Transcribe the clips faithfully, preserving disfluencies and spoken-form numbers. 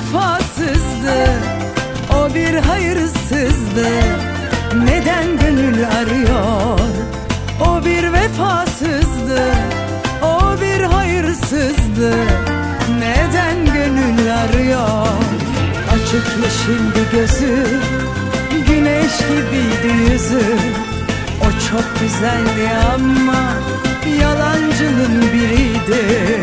vefasızdı, o bir hayırsızdı. Neden gönül arıyor? O bir vefasızdı, o bir hayırsızdı. Neden gönül arıyor? Açık yeşildi gözü, güneş gibiydi yüzü. O çok güzeldi ama yalancının biriydi.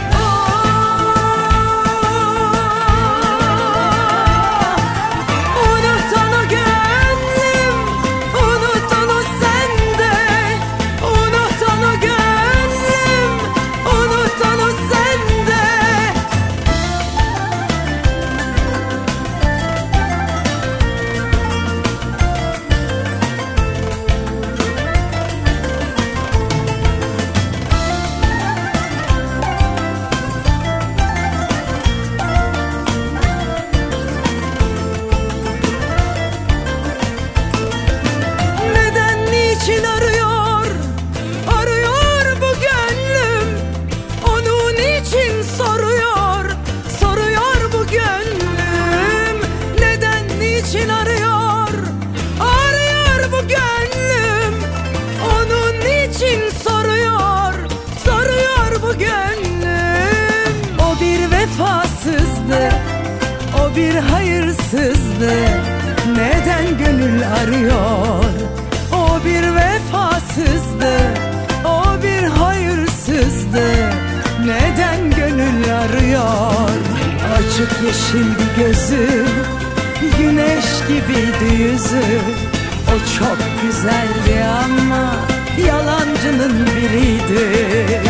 O bir hayırsızdı, neden gönül arıyor? O bir vefasızdı, o bir hayırsızdı. Neden gönül arıyor? Açık yeşildi gözü, güneş gibiydi yüzü. O çok güzeldi ama yalancının biriydi.